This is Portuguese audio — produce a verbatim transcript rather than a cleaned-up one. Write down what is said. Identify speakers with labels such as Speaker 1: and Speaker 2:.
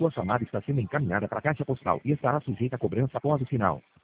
Speaker 1: Sua chamada está sendo encaminhada para a caixa postal e estará sujeita a cobrança após o sinal.